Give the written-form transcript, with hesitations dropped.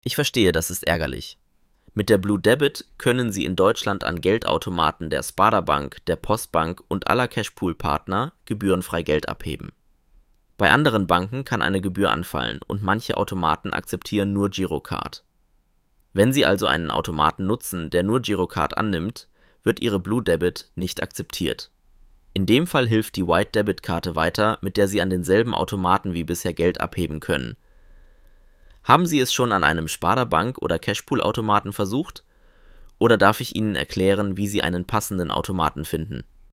Ich verstehe, das ist ärgerlich. Mit der Blue Debit können Sie in Deutschland an Geldautomaten der Sparda-Bank, der Postbank und aller Cashpool-Partner gebührenfrei Geld abheben. Bei anderen Banken kann eine Gebühr anfallen und manche Automaten akzeptieren nur Girocard. Wenn Sie also einen Automaten nutzen, der nur Girocard annimmt, wird Ihre Blue Debit nicht akzeptiert. In dem Fall hilft die White Debit Karte weiter, mit der Sie an denselben Automaten wie bisher Geld abheben können. Haben Sie es schon an einem Sparda-Bank- oder Cashpool-Automaten versucht? Oder darf ich Ihnen erklären, wie Sie einen passenden Automaten finden?